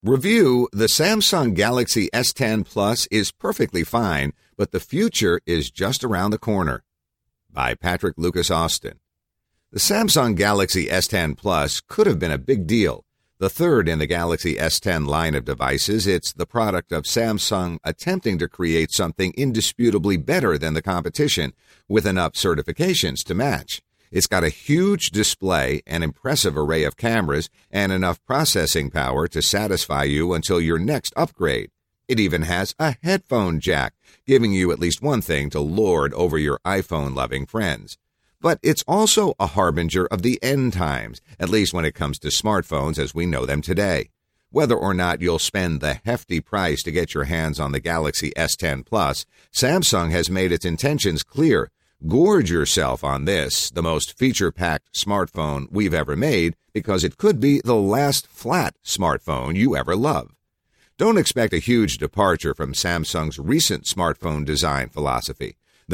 Review: the Samsung Galaxy S10 Plus is perfectly fine, but the future is just around the corner. By Patrick Lucas Austin. The Samsung Galaxy S10 Plus could have been a big deal. The third in the Galaxy S10 line of devices, it's the product of Samsung attempting to create something indisputably better than the competition, with enough certifications to match. It's got a huge display, an impressive array of cameras, and enough processing power to satisfy you until your next upgrade. It even has a headphone jack, giving you at least one thing to lord over your iPhone-loving friends. But it's also a harbinger of the end times, at least when it comes to smartphones as we know them today. Whether or not you'll spend the hefty price to get your hands on the Galaxy S10 Plus, Samsung has made its intentions clear. Gorge yourself on this, the most feature-packed smartphone we've ever made, because it could be the last flat smartphone you ever love. Don't expect a huge departure from Samsung's recent smartphone design philosophy. The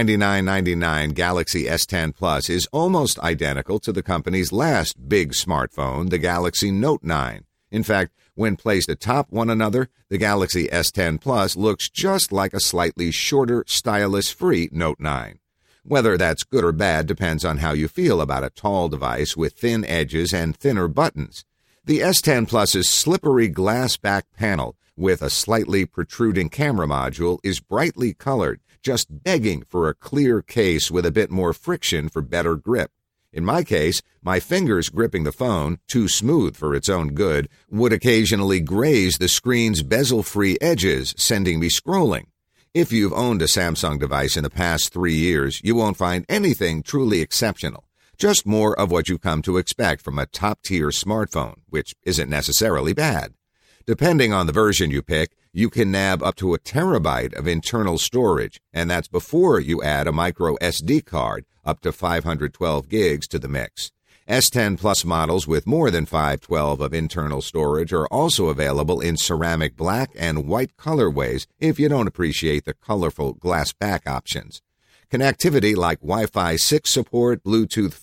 $999.99 Galaxy S10 Plus is almost identical to the company's last big smartphone, the Galaxy Note 9. In fact, when placed atop one another, the Galaxy S10 Plus looks just like a slightly shorter, stylus-free Note 9. Whether that's good or bad depends on how you feel about a tall device with thin edges and thinner buttons. The S10 Plus's slippery glass back panel with a slightly protruding camera module is brightly colored, just begging for a clear case with a bit more friction for better grip. In my case, my fingers gripping the phone, too smooth for its own good, would occasionally graze the screen's bezel-free edges, sending me scrolling. If you've owned a Samsung device in the past 3 years, you won't find anything truly exceptional. Just more of what you've come to expect from a top-tier smartphone, which isn't necessarily bad. Depending on the version you pick, you can nab up to 1 terabyte of internal storage, and that's before you add a micro SD card, up to 512 gigs to the mix. S10 Plus models with more than 512 of internal storage are also available in ceramic black and white colorways if you don't appreciate the colorful glass back options. Connectivity like Wi-Fi 6 support, Bluetooth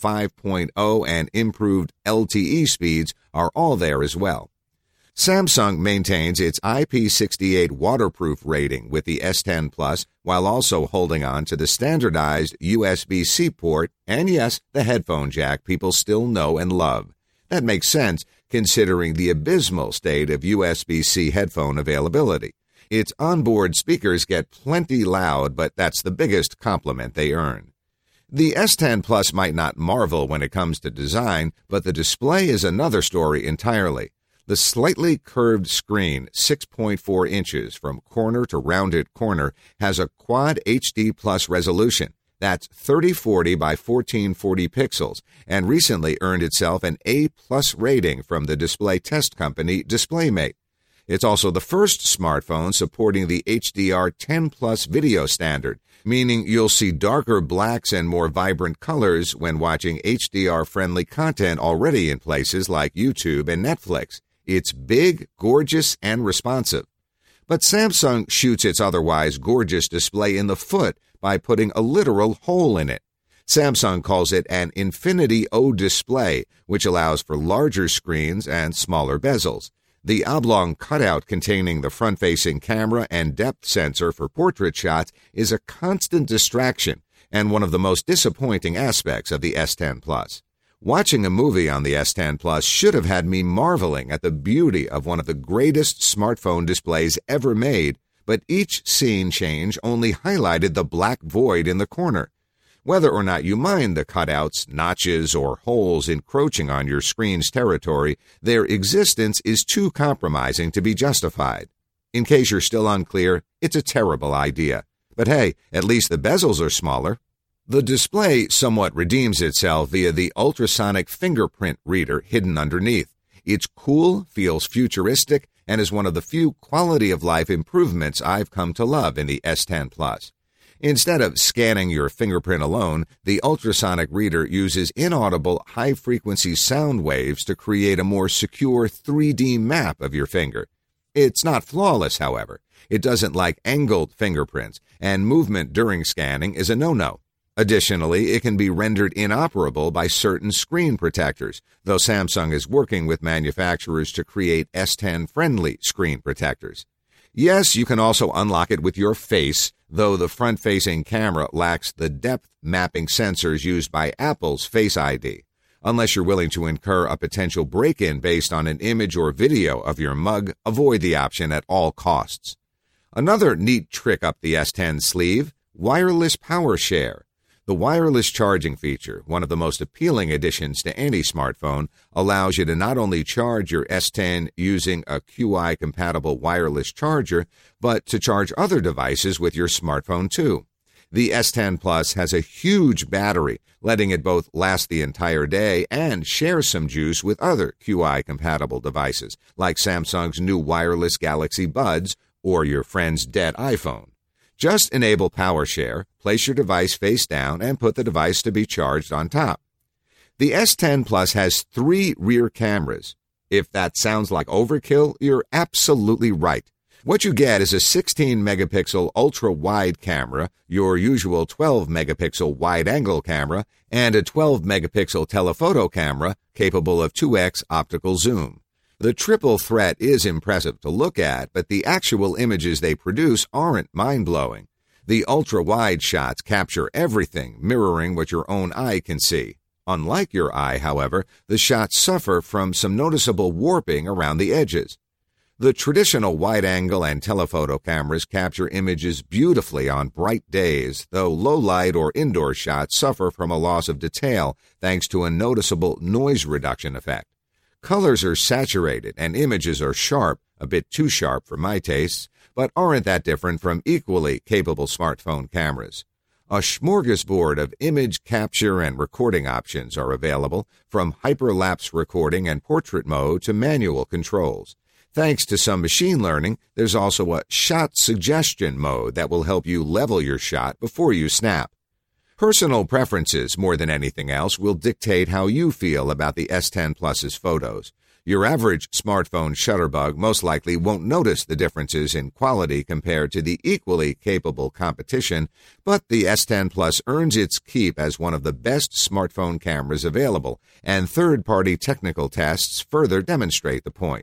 5.0, and improved LTE speeds are all there as well. Samsung maintains its IP68 waterproof rating with the S10 Plus while also holding on to the standardized USB-C port and, yes, the headphone jack people still know and love. That makes sense considering the abysmal state of USB-C headphone availability. Its onboard speakers get plenty loud, but that's the biggest compliment they earn. The S10 Plus might not marvel when it comes to design, but the display is another story entirely. The slightly curved screen, 6.4 inches from corner to rounded corner, has a Quad HD Plus resolution. That's 3040 by 1440 pixels, and recently earned itself an A+ rating from the display test company DisplayMate. It's also the first smartphone supporting the HDR10 Plus video standard, meaning you'll see darker blacks and more vibrant colors when watching HDR-friendly content already in places like YouTube and Netflix. It's big, gorgeous, and responsive. But Samsung shoots its otherwise gorgeous display in the foot by putting a literal hole in it. Samsung calls it an Infinity O display, which allows for larger screens and smaller bezels. The oblong cutout containing the front-facing camera and depth sensor for portrait shots is a constant distraction and one of the most disappointing aspects of the S10 Plus. Watching a movie on the S10 Plus should have had me marveling at the beauty of one of the greatest smartphone displays ever made, but each scene change only highlighted the black void in the corner. Whether or not you mind the cutouts, notches, or holes encroaching on your screen's territory, their existence is too compromising to be justified. In case you're still unclear, it's a terrible idea. But hey, at least the bezels are smaller. The display somewhat redeems itself via the ultrasonic fingerprint reader hidden underneath. It's cool, feels futuristic, and is one of the few quality-of-life improvements I've come to love in the S10 Plus. Instead of scanning your fingerprint alone, the ultrasonic reader uses inaudible high-frequency sound waves to create a more secure 3D map of your finger. It's not flawless, however. It doesn't like angled fingerprints, and movement during scanning is a no-no. Additionally, it can be rendered inoperable by certain screen protectors, though Samsung is working with manufacturers to create S10-friendly screen protectors. Yes, you can also unlock it with your face, though the front-facing camera lacks the depth mapping sensors used by Apple's Face ID. Unless you're willing to incur a potential break-in based on an image or video of your mug, avoid the option at all costs. Another neat trick up the S10 sleeve, wireless power share. The wireless charging feature, one of the most appealing additions to any smartphone, allows you to not only charge your S10 using a Qi-compatible wireless charger, but to charge other devices with your smartphone too. The S10 Plus has a huge battery, letting it both last the entire day and share some juice with other Qi-compatible devices, like Samsung's new wireless Galaxy Buds or your friend's dead iPhone. Just enable PowerShare, place your device face down, and put the device to be charged on top. The S10 Plus has 3 rear cameras. If that sounds like overkill, you're absolutely right. What you get is a 16-megapixel ultra-wide camera, your usual 12-megapixel wide-angle camera, and a 12-megapixel telephoto camera capable of 2x optical zoom. The triple threat is impressive to look at, but the actual images they produce aren't mind-blowing. The ultra-wide shots capture everything, mirroring what your own eye can see. Unlike your eye, however, the shots suffer from some noticeable warping around the edges. The traditional wide-angle and telephoto cameras capture images beautifully on bright days, though low-light or indoor shots suffer from a loss of detail thanks to a noticeable noise reduction effect. Colors are saturated and images are sharp, a bit too sharp for my tastes, but aren't that different from equally capable smartphone cameras. A smorgasbord of image capture and recording options are available, from hyperlapse recording and portrait mode to manual controls. Thanks to some machine learning, there's also a shot suggestion mode that will help you level your shot before you snap. Personal preferences, more than anything else, will dictate how you feel about the S10 Plus's photos. Your average smartphone shutterbug most likely won't notice the differences in quality compared to the equally capable competition, but the S10 Plus earns its keep as one of the best smartphone cameras available, and third-party technical tests further demonstrate the point.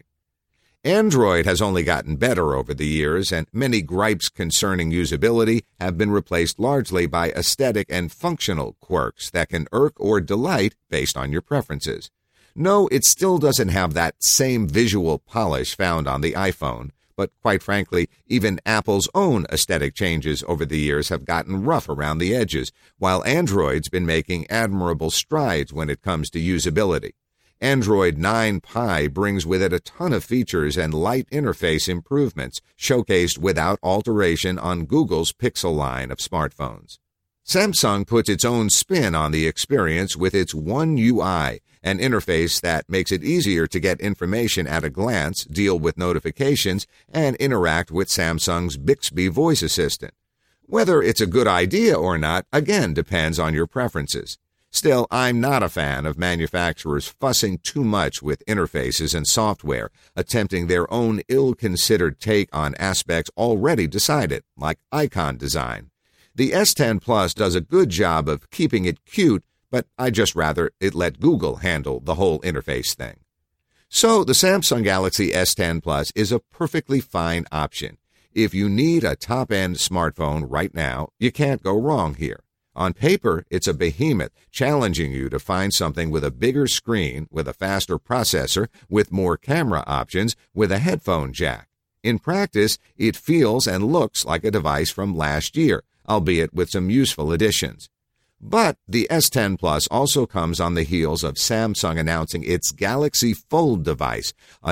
Android has only gotten better over the years, and many gripes concerning usability have been replaced largely by aesthetic and functional quirks that can irk or delight based on your preferences. No, it still doesn't have that same visual polish found on the iPhone, but quite frankly, even Apple's own aesthetic changes over the years have gotten rough around the edges, while Android's been making admirable strides when it comes to usability. Android 9 Pie brings with it a ton of features and light interface improvements, showcased without alteration on Google's Pixel line of smartphones. Samsung puts its own spin on the experience with its One UI, an interface that makes it easier to get information at a glance, deal with notifications, and interact with Samsung's Bixby voice assistant. Whether it's a good idea or not, again, depends on your preferences. Still, I'm not a fan of manufacturers fussing too much with interfaces and software, attempting their own ill-considered take on aspects already decided, like icon design. The S10 Plus does a good job of keeping it cute, but I'd just rather it let Google handle the whole interface thing. So the Samsung Galaxy S10 Plus is a perfectly fine option. If you need a top-end smartphone right now, you can't go wrong here. On paper, it's a behemoth, challenging you to find something with a bigger screen, with a faster processor, with more camera options, with a headphone jack. In practice, it feels and looks like a device from last year, albeit with some useful additions. But the S10 Plus also comes on the heels of Samsung announcing its Galaxy Fold device, a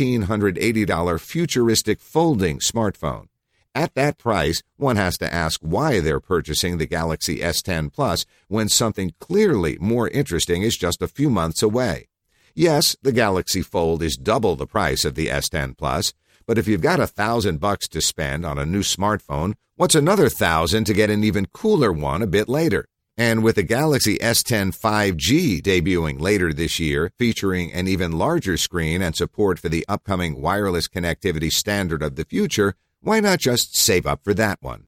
$1,980 futuristic folding smartphone. At that price, one has to ask why they're purchasing the Galaxy S10 Plus when something clearly more interesting is just a few months away. Yes, the Galaxy Fold is double the price of the S10 Plus, but if you've got $1,000 to spend on a new smartphone, what's another $1,000 to get an even cooler one a bit later? And with the Galaxy S10 5G debuting later this year, featuring an even larger screen and support for the upcoming wireless connectivity standard of the future, why not just save up for that one?